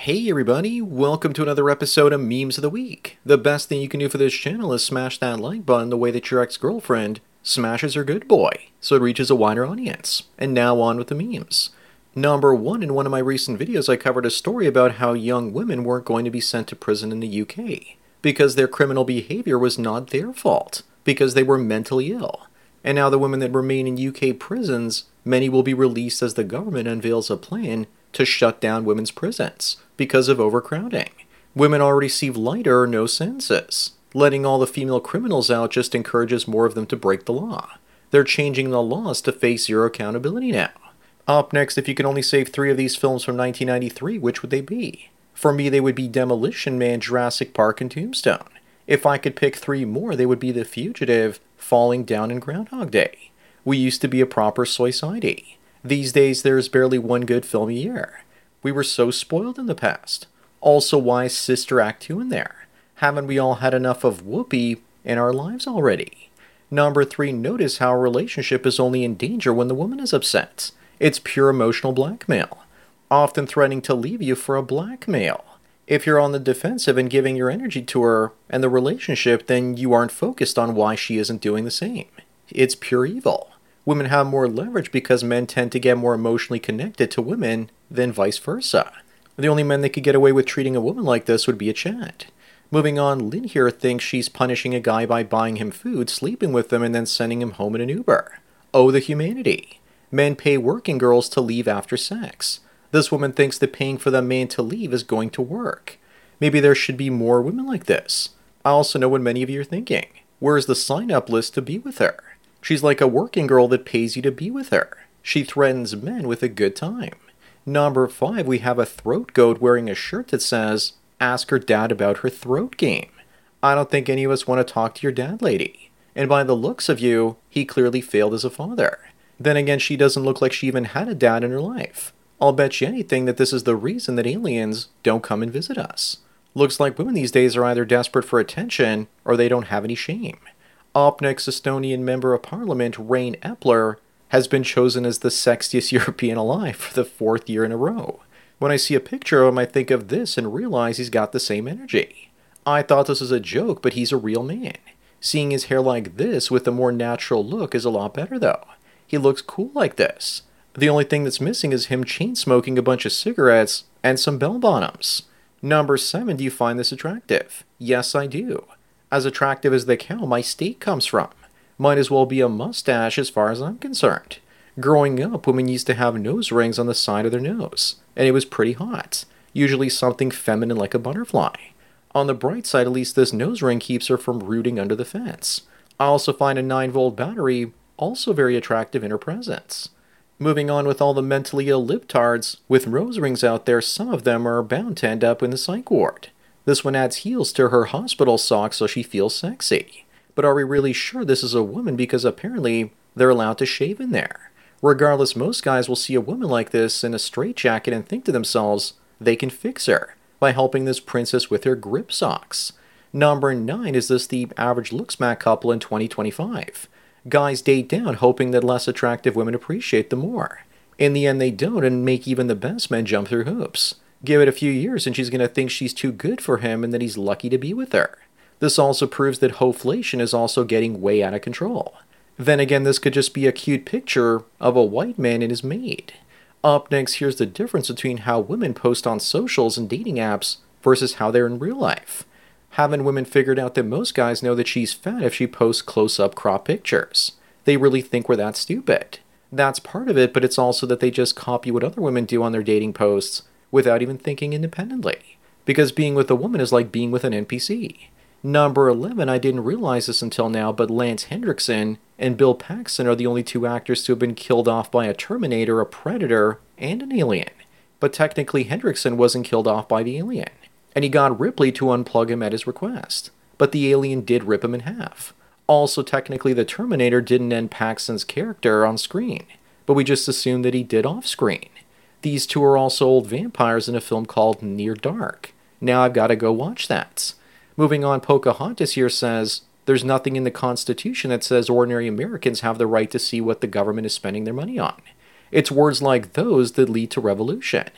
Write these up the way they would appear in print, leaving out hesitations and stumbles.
Hey everybody, welcome to another episode of Memes of the Week. The best thing you can do for this channel is smash that like button the way that your ex-girlfriend smashes her good boy, so it reaches a wider audience. And now on with the memes. Number one, in one of my recent videos I covered a story about how young women weren't going to be sent to prison in the UK, because their criminal behavior was not their fault, because they were mentally ill. And now the women that remain in UK prisons, many will be released as the government unveils a plan to shut down women's prisons because of overcrowding. Women already receive lighter or no sentences. Letting all the female criminals out just encourages more of them to break the law. They're changing the laws to face zero accountability now. Up next, if you could only save 3 of these films from 1993, which would they be? For me, they would be Demolition Man, Jurassic Park, and Tombstone. If I could pick 3 more, they would be The Fugitive, Falling Down, and Groundhog Day. We used to be a proper society. These days, there's barely one good film a year. We were so spoiled in the past. Also, why is Sister Act 2 in there? Haven't we all had enough of Whoopi in our lives already? Number 3, notice how a relationship is only in danger when the woman is upset. It's pure emotional blackmail, often threatening to leave you for a blackmail. If you're on the defensive and giving your energy to her and the relationship, then you aren't focused on why she isn't doing the same. It's pure evil. Women have more leverage because men tend to get more emotionally connected to women than vice versa. The only men that could get away with treating a woman like this would be a Chad. Moving on, Lynn here thinks she's punishing a guy by buying him food, sleeping with him, and then sending him home in an Uber. Oh, the humanity. Men pay working girls to leave after sex. This woman thinks that paying for the man to leave is going to work. Maybe there should be more women like this. I also know what many of you are thinking. Where's the sign-up list to be with her? She's like a working girl that pays you to be with her. She threatens men with a good time. Number 5, we have a throat goat wearing a shirt that says, "Ask her dad about her throat game." I don't think any of us want to talk to your dad, lady. And by the looks of you, he clearly failed as a father. Then again, she doesn't look like she even had a dad in her life. I'll bet you anything that this is the reason that aliens don't come and visit us. Looks like women these days are either desperate for attention or they don't have any shame. Up next, Estonian Member of Parliament Rain Epler has been chosen as the sexiest European alive for the 4th year in a row. When I see a picture of him, I think of this and realize he's got the same energy. I thought this was a joke, but he's a real man. Seeing his hair like this with a more natural look is a lot better though. He looks cool like this. The only thing that's missing is him chain-smoking a bunch of cigarettes and some bell-bottoms. Number 7, do you find this attractive? Yes, I do. As attractive as the cow my state comes from. Might as well be a mustache as far as I'm concerned. Growing up, women used to have nose rings on the side of their nose, and it was pretty hot. Usually something feminine like a butterfly. On the bright side, at least this nose ring keeps her from rooting under the fence. I also find a 9-volt battery also very attractive in her presence. Moving on with all the mentally ill libtards, with nose rings out there, some of them are bound to end up in the psych ward. This one adds heels to her hospital socks so she feels sexy. But are we really sure this is a woman because apparently they're allowed to shave in there? Regardless, most guys will see a woman like this in a straitjacket and think to themselves they can fix her by helping this princess with her grip socks. Number 9, is this the average looks-mac couple in 2025? Guys date down hoping that less attractive women appreciate them more. In the end they don't and make even the best men jump through hoops. Give it a few years and she's going to think she's too good for him and that he's lucky to be with her. This also proves that hoflation is also getting way out of control. Then again, this could just be a cute picture of a white man and his maid. Up next, here's the difference between how women post on socials and dating apps versus how they're in real life. Haven't women figured out that most guys know that she's fat if she posts close-up crop pictures? They really think we're that stupid. That's part of it, but it's also that they just copy what other women do on their dating posts without even thinking independently. Because being with a woman is like being with an NPC. Number 11, I didn't realize this until now, but Lance Henriksen and Bill Paxton are the only 2 actors to have been killed off by a Terminator, a Predator, and an alien. But technically Henriksen wasn't killed off by the alien, and he got Ripley to unplug him at his request. But the alien did rip him in half. Also, technically the Terminator didn't end Paxton's character on screen, but we just assumed that he did off screen. These 2 are also old vampires in a film called Near Dark. Now I've got to go watch that. Moving on, Pocahontas here says, there's nothing in the Constitution that says ordinary Americans have the right to see what the government is spending their money on. It's words like those that lead to revolution.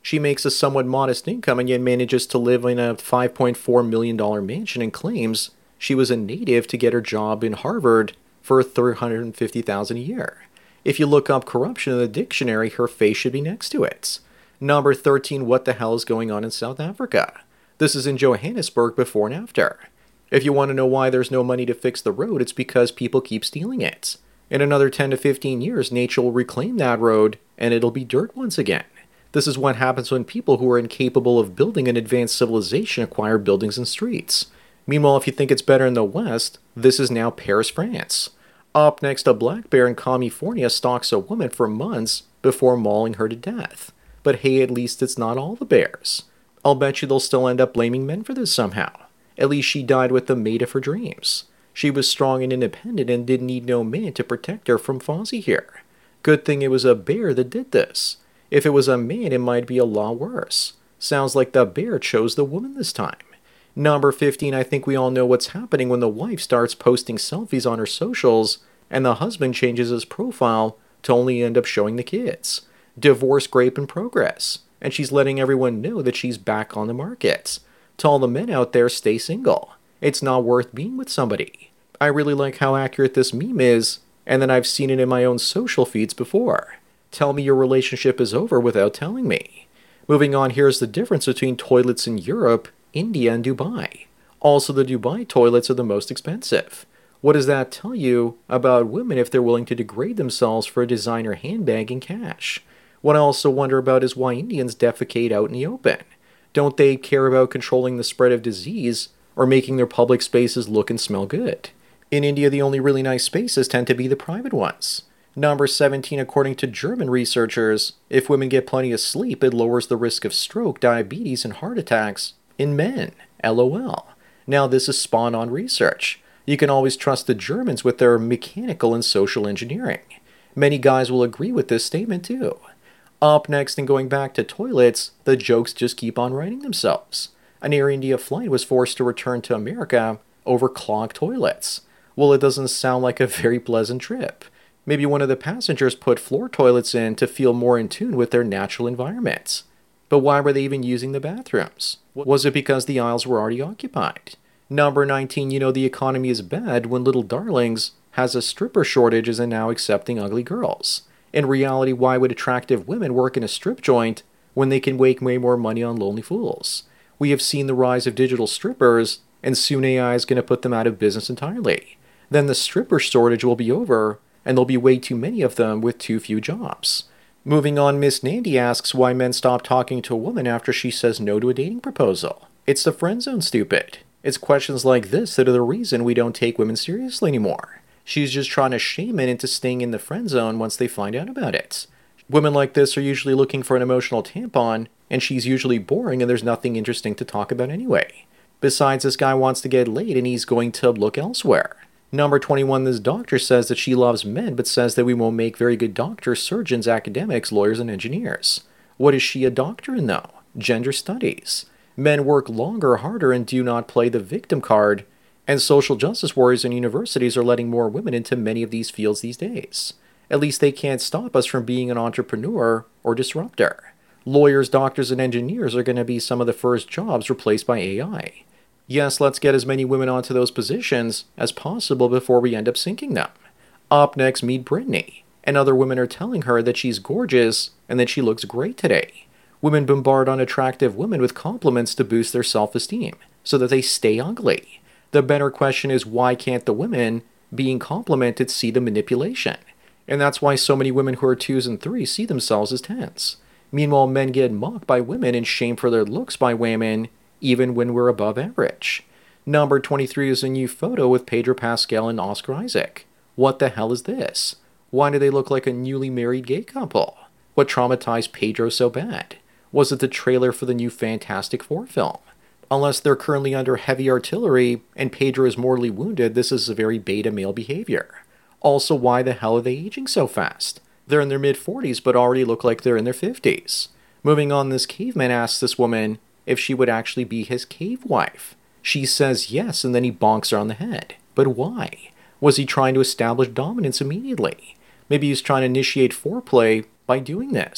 She makes a somewhat modest income and yet manages to live in a $5.4 million mansion and claims she was a native to get her job in Harvard for $350,000 a year. If you look up corruption in the dictionary, her face should be next to it. Number 13, what the hell is going on in South Africa? This is in Johannesburg before and after. If you want to know why there's no money to fix the road, it's because people keep stealing it. In another 10 to 15 years, nature will reclaim that road and it'll be dirt once again. This is what happens when people who are incapable of building an advanced civilization acquire buildings and streets. Meanwhile, if you think it's better in the West, this is now Paris, France. Up next, a black bear in California stalks a woman for months before mauling her to death. But hey, at least it's not all the bears. I'll bet you they'll still end up blaming men for this somehow. At least she died with the mate of her dreams. She was strong and independent and didn't need no man to protect her from Fozzie here. Good thing it was a bear that did this. If it was a man, it might be a lot worse. Sounds like the bear chose the woman this time. Number 15, I think we all know what's happening when the wife starts posting selfies on her socials and the husband changes his profile to only end up showing the kids. Divorce grape in progress. And she's letting everyone know that she's back on the market. To all the men out there, stay single. It's not worth being with somebody. I really like how accurate this meme is, and then I've seen it in my own social feeds before. Tell me your relationship is over without telling me. Moving on, here's the difference between toilets in Europe, India, and Dubai. Also, the Dubai toilets are the most expensive. What does that tell you about women if they're willing to degrade themselves for a designer handbag and cash? What I also wonder about is why Indians defecate out in the open. Don't they care about controlling the spread of disease or making their public spaces look and smell good? In India, the only really nice spaces tend to be the private ones. Number 17, according to German researchers, if women get plenty of sleep, it lowers the risk of stroke, diabetes, and heart attacks in men. LOL. Now this is spawn-on research. You can always trust the Germans with their mechanical and social engineering. Many guys will agree with this statement too. Up next, and going back to toilets, the jokes just keep on writing themselves. An Air India flight was forced to return to America over clogged toilets. Well, it doesn't sound like a very pleasant trip. Maybe one of the passengers put floor toilets in to feel more in tune with their natural environments. But why were they even using the bathrooms? Was it because the aisles were already occupied? Number 19, you know the economy is bad when Little Darlings has a stripper shortage and now accepting ugly girls. In reality, why would attractive women work in a strip joint when they can make way more money on lonely fools? We have seen the rise of digital strippers, and soon AI is going to put them out of business entirely. Then the stripper shortage will be over, and there'll be way too many of them with too few jobs. Moving on, Miss Nandy asks why men stop talking to a woman after she says no to a dating proposal. It's the friend zone, stupid. It's questions like this that are the reason we don't take women seriously anymore. She's just trying to shame men into staying in the friend zone once they find out about it. Women like this are usually looking for an emotional tampon, and she's usually boring and there's nothing interesting to talk about anyway. Besides, this guy wants to get laid and he's going to look elsewhere. Number 21, this doctor says that she loves men but says that we won't make very good doctors, surgeons, academics, lawyers, and engineers. What is she a doctor in though? Gender studies. Men work longer, harder, and do not play the victim card, and social justice warriors and universities are letting more women into many of these fields these days. At least they can't stop us from being an entrepreneur or disruptor. Lawyers, doctors, and engineers are going to be some of the first jobs replaced by AI. Yes, let's get as many women onto those positions as possible before we end up sinking them. Up next, meet Brittany. And other women are telling her that she's gorgeous and that she looks great today. Women bombard unattractive women with compliments to boost their self-esteem, so that they stay ugly. The better question is, why can't the women being complimented see the manipulation? And that's why so many women who are 2s and 3s see themselves as 10s. Meanwhile, men get mocked by women and shamed for their looks by women, even when we're above average. Number 23 is a new photo with Pedro Pascal and Oscar Isaac. What the hell is this? Why do they look like a newly married gay couple? What traumatized Pedro so bad? Was it the trailer for the new Fantastic Four film? Unless they're currently under heavy artillery and Pedro is mortally wounded, this is a very beta male behavior. Also, why the hell are they aging so fast? They're in their mid-40s but already look like they're in their 50s. Moving on, this caveman asks this woman if she would actually be his cave wife. She says yes, and then he bonks her on the head. But why? Was he trying to establish dominance immediately? Maybe he's trying to initiate foreplay by doing this.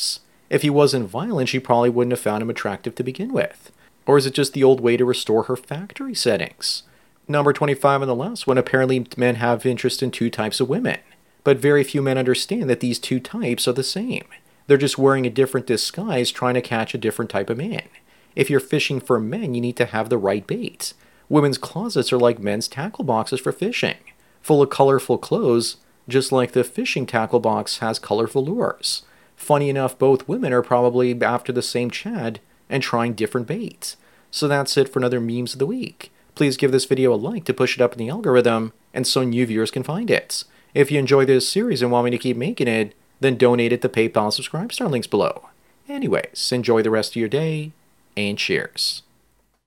If he wasn't violent, she probably wouldn't have found him attractive to begin with. Or is it just the old way to restore her factory settings? Number 25 on the last one, apparently men have interest in two types of women. But very few men understand that these two types are the same. They're just wearing a different disguise trying to catch a different type of man. If you're fishing for men, you need to have the right bait. Women's closets are like men's tackle boxes for fishing, full of colorful clothes, just like the fishing tackle box has colorful lures. Funny enough, both women are probably after the same Chad and trying different baits. So that's it for another Memes of the Week. Please give this video a like to push it up in the algorithm, and so new viewers can find it. If you enjoy this series and want me to keep making it, then donate at the PayPal Subscribe Star links below. Anyways, enjoy the rest of your day, and cheers.